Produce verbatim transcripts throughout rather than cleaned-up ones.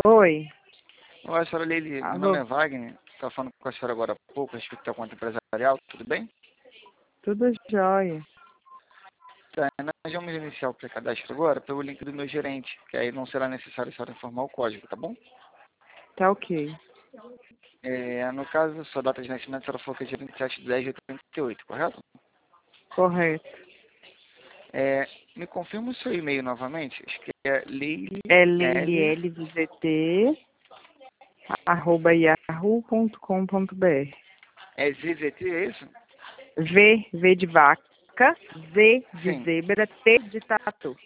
Oi. Olá, senhora Leili. Meu Alô. nome é Wagner. Estava falando com a senhora agora há pouco a respeito da conta empresarial. Tudo bem? Tudo jóia. Tá, nós vamos iniciar o pré-cadastro agora pelo link do meu gerente, que aí não será necessário a senhora informar o código, tá bom? Tá ok. É, no caso, sua data de nascimento, a senhora falou que é dia vinte e sete de dez de oitenta e oito, correto? Correto. É, me confirma o seu e-mail novamente. Acho que é Leili É L. leililvzt, arroba yahoo ponto com ponto br. É Z Z T, é isso? V, V de vaca, Z de Sim. zebra, T de tatu.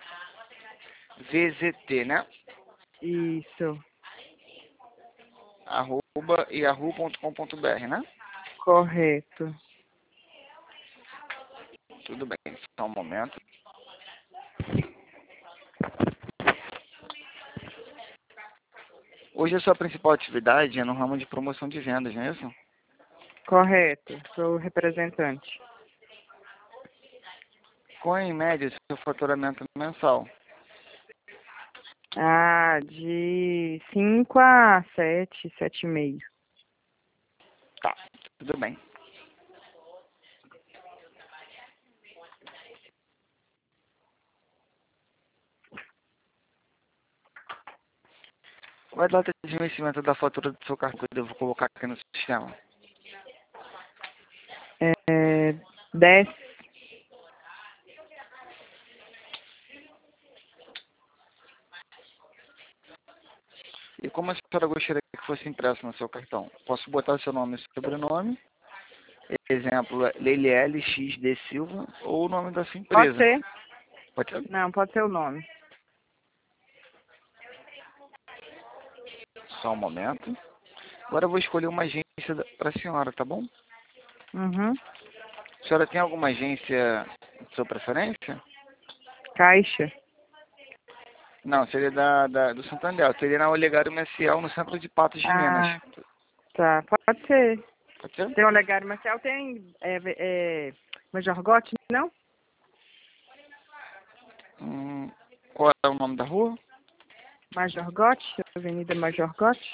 V Z T, né? Isso. Arroba yahoo ponto com ponto br, né? Correto. Tudo bem, só um momento. Hoje a sua principal atividade é no ramo de promoção de vendas, não é isso? Correto. Sou representante. Qual é, em média, o seu faturamento mensal? Ah, de cinco a sete, sete e meio. Tá, tudo bem. Qual é a data de vencimento da fatura do seu cartão? Eu vou colocar aqui no sistema. É, dez. E como a senhora gostaria que fosse impresso no seu cartão? Posso botar seu nome e sobrenome, exemplo, Leiliele X D Silva, ou o nome da sua Pode empresa. ser? Pode ser? Não, pode ser o nome. Só um momento. Agora eu vou escolher uma agência para a senhora, tá bom? Uhum. A senhora tem alguma agência de sua preferência? Caixa. Não, seria da, da, do Santander. Seria na Olegário Maciel, no centro de Patos de Minas. Ah, tá. Pode ser. Pode ser? Tem o Olegário Marcial, tem é, é, Major Gotti, não? Hum, qual é o nome da rua? Major Gotti, Avenida Major Gotti.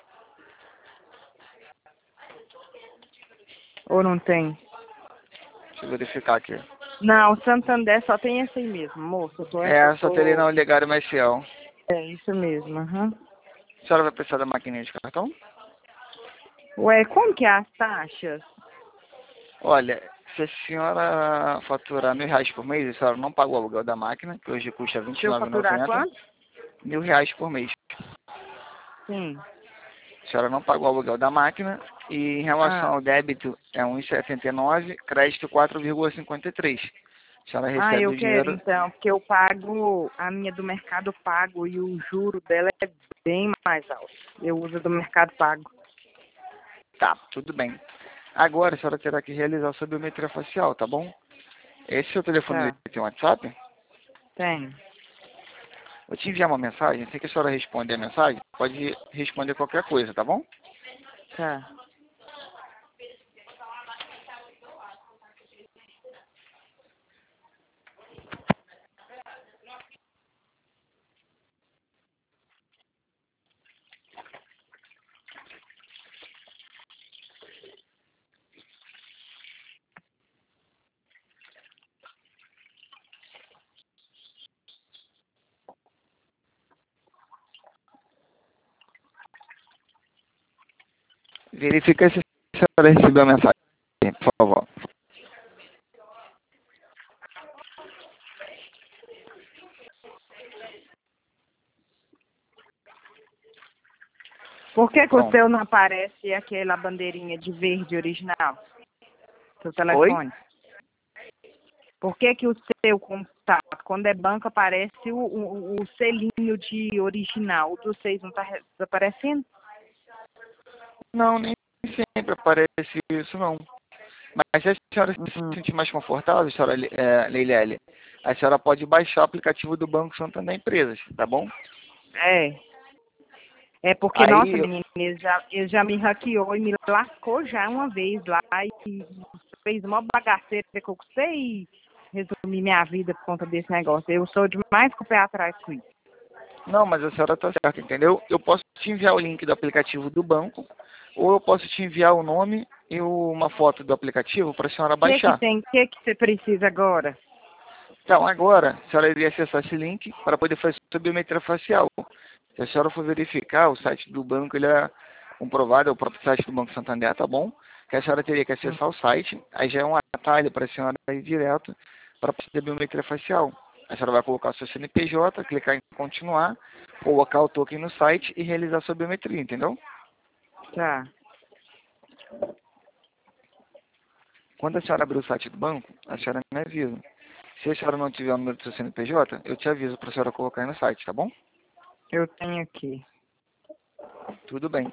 Ou não tem? Deixa eu verificar aqui. Não, Santander só tem esse aí mesmo, moço. Eu tô, eu É, só teria na tô... Olegário Maciel. É isso mesmo, aham. A senhora vai precisar da maquininha de cartão? Ué, como que é as taxas? Olha, se a senhora faturar mil reais por mês, a senhora não paga o aluguel da máquina, que hoje custa vinte Se e eu nove reais e faturar noventa quanto? centavos. Mil reais por mês. Sim. A senhora não paga o aluguel da máquina e em relação Ah. ao débito é um vírgula setenta e nove, crédito quatro vírgula cinquenta e três. A senhora Ah, recebe eu o quero dinheiro. então, porque eu pago, a minha do Mercado Pago e o juro dela é bem mais alto. Eu uso do Mercado Pago. Tá, tudo bem. Agora a senhora terá que realizar a sua biometria facial, tá bom? Esse seu telefone Tá, tem WhatsApp? tem. Eu te enviar uma mensagem, assim que a senhora responder a mensagem, pode responder qualquer coisa, tá bom? Tá. Verifica se a senhora recebeu a mensagem, por favor. Por que que o Pronto. seu não aparece aquela bandeirinha de verde original? Seu Oi? telefone? Por que que o seu contato, quando é banco, aparece o, o, o selinho de original? O dos seis não está aparecendo? Não, nem sempre aparece isso, não. Mas se a senhora se Uhum. sentir mais confortável, senhora é, Leilele, a senhora pode baixar o aplicativo do Banco Santander Empresas, tá bom? É. É porque, nossa, Aí, menina, ele já, ele já me hackeou e me lascou já uma vez lá e fez uma bagaceira que eu custei resumir minha vida por conta desse negócio. Eu sou demais com o pé atrás com isso. Não, mas a senhora está certa, entendeu? Eu posso te enviar o link do aplicativo do banco, ou eu posso te enviar o nome e uma foto do aplicativo para a senhora O que que baixar. tem? O que que você precisa agora? Então, agora, a senhora iria acessar esse link para poder fazer sua biometria facial. Se a senhora for verificar, o site do banco, ele é comprovado, é o próprio site do Banco Santander, tá bom? Que a senhora teria que Hum. acessar o site, aí já é um atalho para a senhora ir direto para fazer a biometria facial. A senhora vai colocar o seu C N P J, clicar em continuar, colocar o token no site e realizar a sua biometria, entendeu? Tá. Quando a senhora abrir o site do banco, a senhora me avisa. Se a senhora não tiver o número do seu C N P J, eu te aviso para a senhora colocar aí no site, tá bom? Eu tenho aqui. Tudo bem.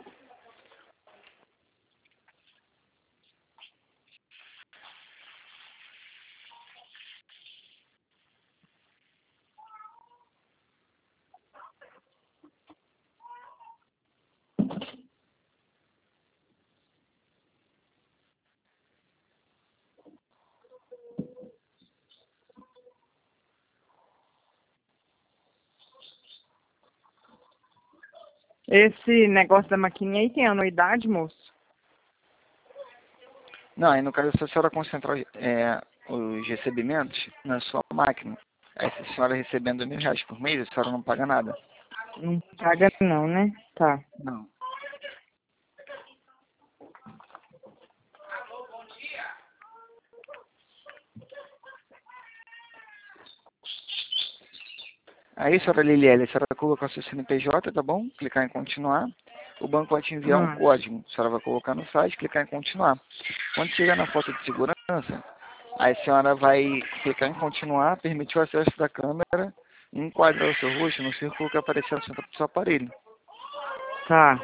Esse negócio da maquininha aí tem anuidade, moço? Não, aí no caso, se a senhora concentrar é, os recebimentos na sua máquina, aí se a senhora recebendo mil reais por mês, a senhora não paga nada. Não paga não, né? Tá. Não. Aí, senhora Liliele, a senhora colocar seu C N P J, tá bom? Clicar em continuar. O banco vai te enviar um Hum. código. A senhora vai colocar no site, clicar em continuar. Quando chegar na foto de segurança, aí a senhora vai clicar em continuar, permitir o acesso da câmera, enquadrar o seu rosto no círculo que aparecer no centro do seu aparelho. Tá.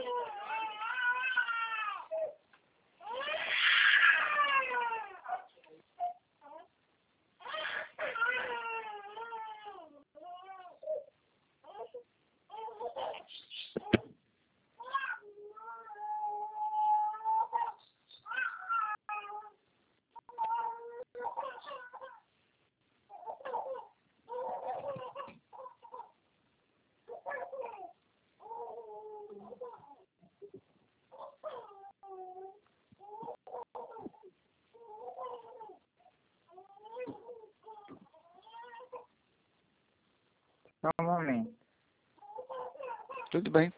Só um momento. Tudo bem.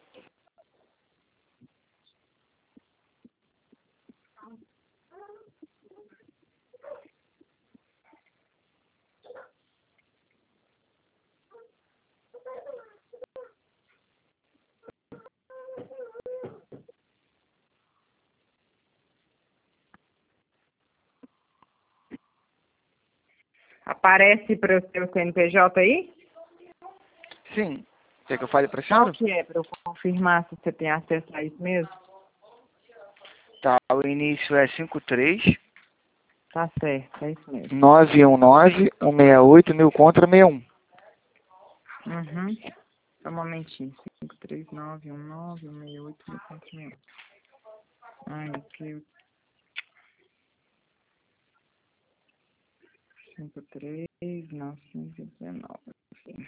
Aparece para o seu C N P J aí? Sim. Quer que eu fale para a Qual senhora? que é para eu confirmar se você tem acesso a isso mesmo? Tá, o início é cinco três Tá certo, é isso mesmo. nove um nove um seis oito mil contra sessenta e um. Uhum. Só um momentinho. cinco três nove um nove um seis oito um quatro um. Ai, que cinco três nove um nove.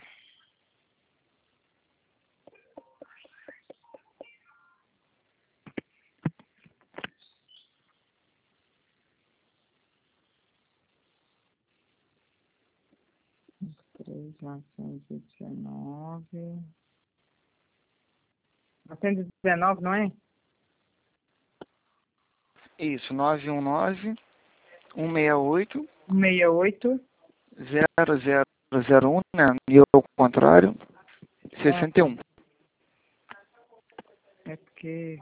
três novecentos e dezenove. novecentos e dezenove, não é? Isso, nove um nove um seis oito sessenta e oito. zero zero zero um, né? E ao contrário, Ah, sessenta e tá. um. É porque.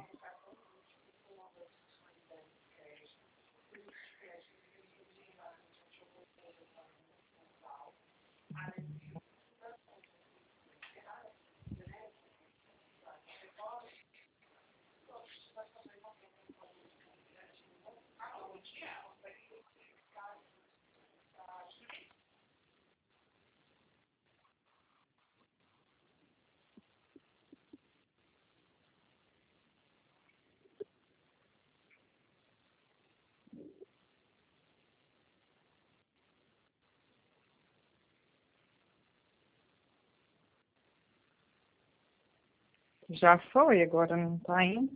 Já foi, agora não tá indo.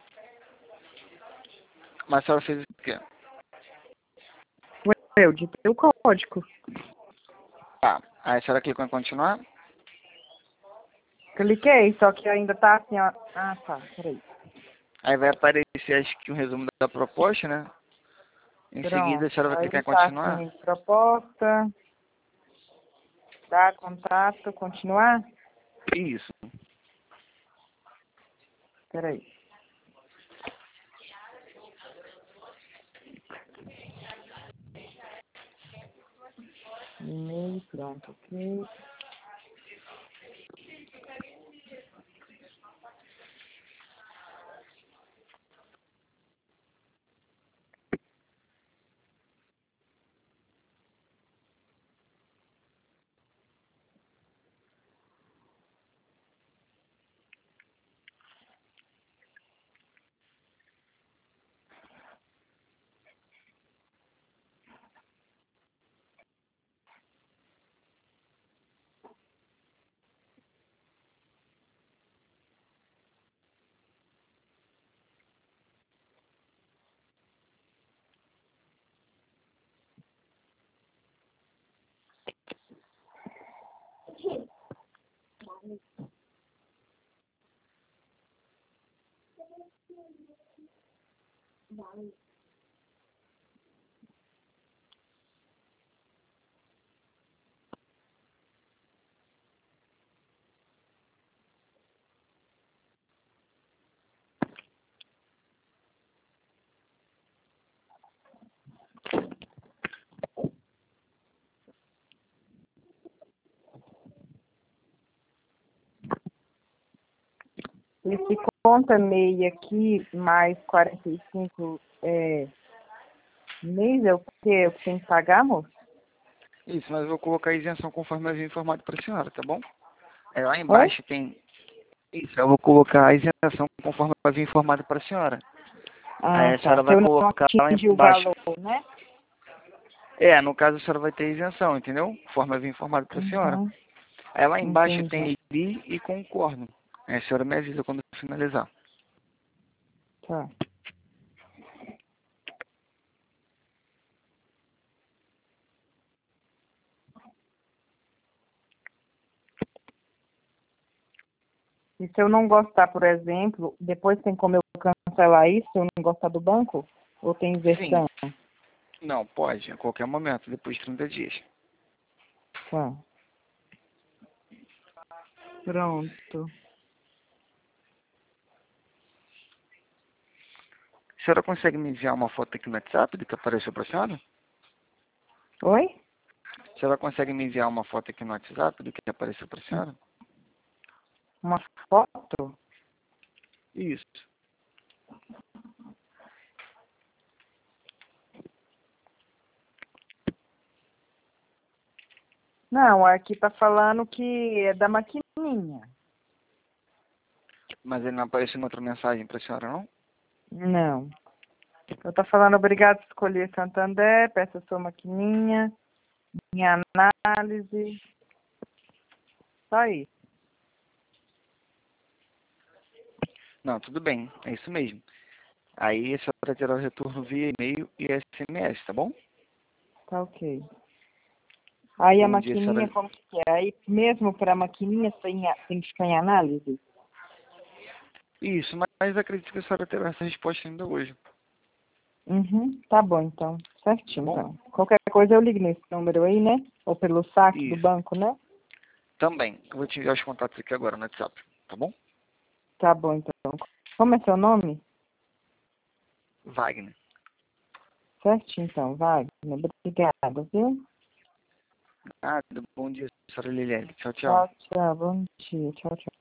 Mas a senhora fez o quê? Eu digitei o código. Tá. Aí a senhora clicou em continuar? Cliquei, só que ainda tá assim, ó. Ah, tá, peraí. Aí vai aparecer, acho que um resumo da proposta, né? Em seguida, a Pronto. senhora vai clicar Aí em tá continuar? assim, proposta, dar contato, continuar? Isso. Peraí. E-mail, pronto, ok. Esse conta meia aqui, mais quarenta e cinco é, mês, é o que eu tenho que pagar, moço? Isso, mas eu vou colocar a isenção conforme eu havia informado para a senhora, tá bom? É, lá Oi? embaixo tem... Isso, eu vou colocar a isenção conforme eu havia informado para a senhora. Aí Ah, a tá. senhora Se vai eu não colocar lá atingir o embaixo. valor, né? É, no caso a senhora vai ter isenção, entendeu? Conforme eu havia informado para a senhora. Uhum, Aí lá embaixo entendi. tem li e concordo. Aí a senhora me avisa quando eu finalizar. Tá. E se eu não gostar, por exemplo, depois tem como eu cancelar isso se eu não gostar do banco? Ou tem Sim. inversão? Não, pode, a qualquer momento, depois de trinta dias. Tá. Pronto. A senhora consegue me enviar uma foto aqui no WhatsApp do que apareceu para a senhora? Oi? A senhora consegue me enviar uma foto aqui no WhatsApp do que apareceu para a senhora? Uma foto? Isso. Não, aqui tá falando que é da maquininha. Mas ele não apareceu em outra mensagem para a senhora, não? Não. Eu tô falando, obrigado por escolher Santander, peça sua maquininha, minha análise. Só isso. Não, tudo bem, é isso mesmo. Aí a senhora terá o retorno via e-mail e S M S, tá bom? Tá ok. Aí a Bom dia, maquininha, senhora. como que é? Aí mesmo para a maquininha tem, a- tem que ficar em análise? Isso, mas acredito que a senhora terá essa resposta ainda hoje, Uhum, tá bom então. tá Certinho, bom? então. Qualquer coisa eu ligo nesse número aí, né? Ou pelo saque do Isso. banco, né? Também. Eu vou te enviar os contatos aqui agora no WhatsApp, tá bom? Tá bom então. Como é seu nome? Wagner. Certinho então, vai. Obrigada, viu? Ah, bom dia, senhora Liliane. Tchau, tchau. Tchau, tchau. Bom dia. Tchau, tchau.